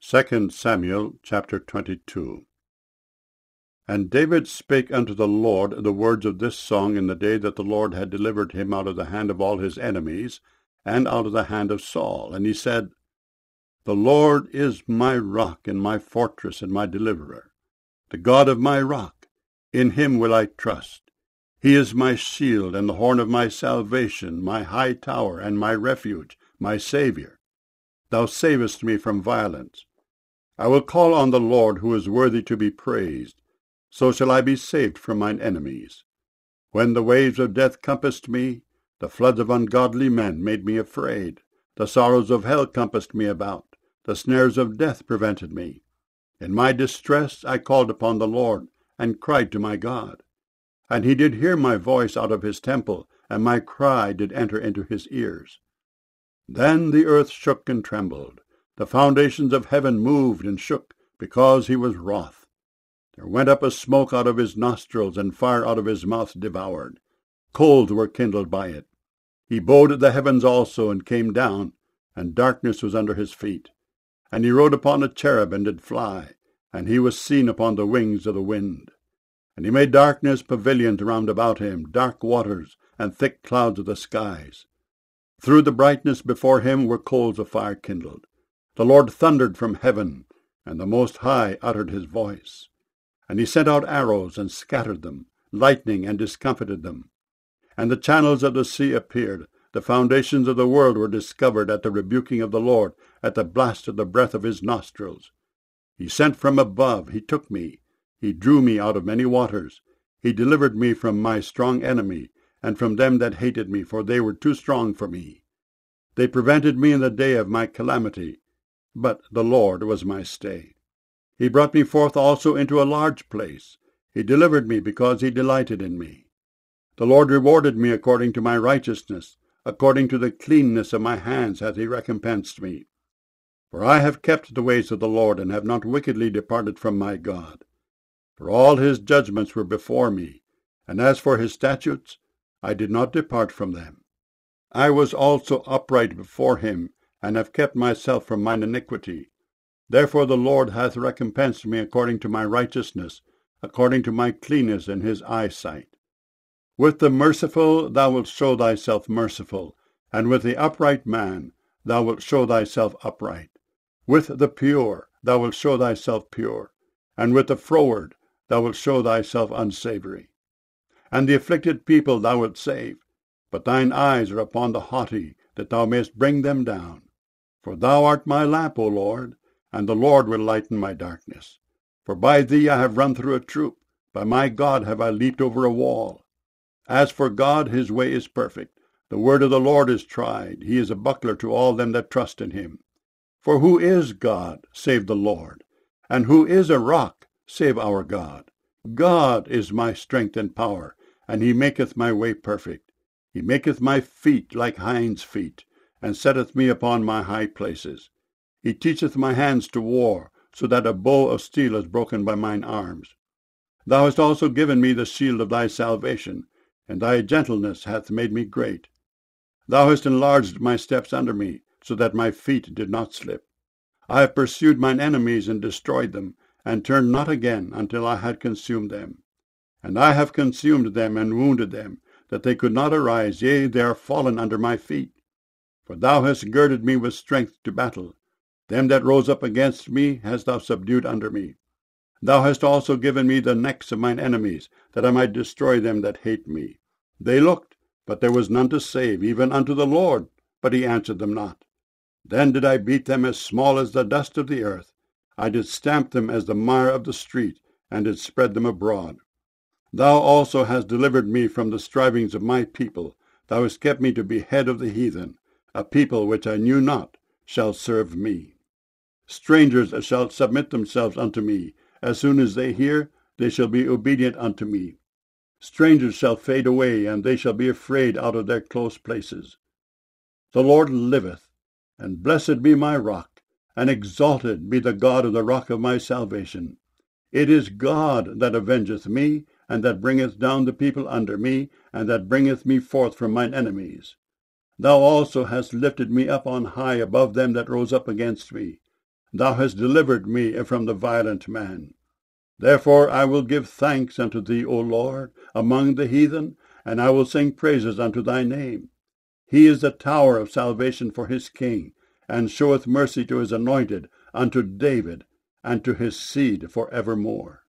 2 Samuel chapter 22. And David spake unto the Lord the words of this song in the day that the Lord had delivered him out of the hand of all his enemies, and out of the hand of Saul. And he said, The Lord is my rock, and my fortress, and my deliverer, the God of my rock. In him will I trust. He is my shield, and the horn of my salvation, my high tower, and my refuge, my Saviour. Thou savest me from violence. I will call on the Lord, who is worthy to be praised. So shall I be saved from mine enemies. When the waves of death compassed me, the floods of ungodly men made me afraid. The sorrows of hell compassed me about. The snares of death prevented me. In my distress I called upon the Lord, and cried to my God. And he did hear my voice out of his temple, and my cry did enter into his ears. Then the earth shook and trembled. The foundations of heaven moved and shook, because he was wroth. There went up a smoke out of his nostrils, and fire out of his mouth devoured. Coals were kindled by it. He bowed at the heavens also, and came down, and darkness was under his feet. And he rode upon a cherub, and did fly, and he was seen upon the wings of the wind. And he made darkness pavilions round about him, dark waters, and thick clouds of the skies. Through the brightness before him were coals of fire kindled. The Lord thundered from heaven, and the Most High uttered his voice. And he sent out arrows, and scattered them, lightning, and discomfited them. And the channels of the sea appeared. The foundations of the world were discovered at the rebuking of the Lord, at the blast of the breath of his nostrils. He sent from above, he took me. He drew me out of many waters. He delivered me from my strong enemy, and from them that hated me, for they were too strong for me. They prevented me in the day of my calamity, but the Lord was my stay. He brought me forth also into a large place. He delivered me because he delighted in me. The Lord rewarded me according to my righteousness. According to the cleanness of my hands hath he recompensed me. For I have kept the ways of the Lord, and have not wickedly departed from my God. For all his judgments were before me, and as for his statutes, I did not depart from them. I was also upright before him, and have kept myself from mine iniquity. Therefore the Lord hath recompensed me according to my righteousness, according to my cleanness in his eyesight. With the merciful thou wilt show thyself merciful, and with the upright man thou wilt show thyself upright. With the pure thou wilt show thyself pure, and with the froward thou wilt show thyself unsavory. And the afflicted people thou wilt save, but thine eyes are upon the haughty, that thou mayest bring them down. For thou art my lamp, O Lord, and the Lord will lighten my darkness. For by thee I have run through a troop, by my God have I leaped over a wall. As for God, his way is perfect. The word of the Lord is tried. He is a buckler to all them that trust in him. For who is God, save the Lord? And who is a rock, save our God? God is my strength and power, and he maketh my way perfect. He maketh my feet like hinds' feet, and setteth me upon my high places. He teacheth my hands to war, so that a bow of steel is broken by mine arms. Thou hast also given me the shield of thy salvation, and thy gentleness hath made me great. Thou hast enlarged my steps under me, so that my feet did not slip. I have pursued mine enemies and destroyed them, and turned not again until I had consumed them. And I have consumed them and wounded them, that they could not arise, yea, they are fallen under my feet. For thou hast girded me with strength to battle. Them that rose up against me hast thou subdued under me. Thou hast also given me the necks of mine enemies, that I might destroy them that hate me. They looked, but there was none to save, even unto the Lord, but he answered them not. Then did I beat them as small as the dust of the earth. I did stamp them as the mire of the street, and did spread them abroad. Thou also hast delivered me from the strivings of my people. Thou hast kept me to be head of the heathen. A people which I knew not shall serve me. Strangers shall submit themselves unto me. As soon as they hear, they shall be obedient unto me. Strangers shall fade away, and they shall be afraid out of their close places. The Lord liveth, and blessed be my rock, and exalted be the God of the rock of my salvation. It is God that avengeth me, and that bringeth down the people under me, and that bringeth me forth from mine enemies. Thou also hast lifted me up on high above them that rose up against me. Thou hast delivered me from the violent man. Therefore I will give thanks unto thee, O Lord, among the heathen, and I will sing praises unto thy name. He is the tower of salvation for his king, and showeth mercy to his anointed, unto David, and to his seed for evermore.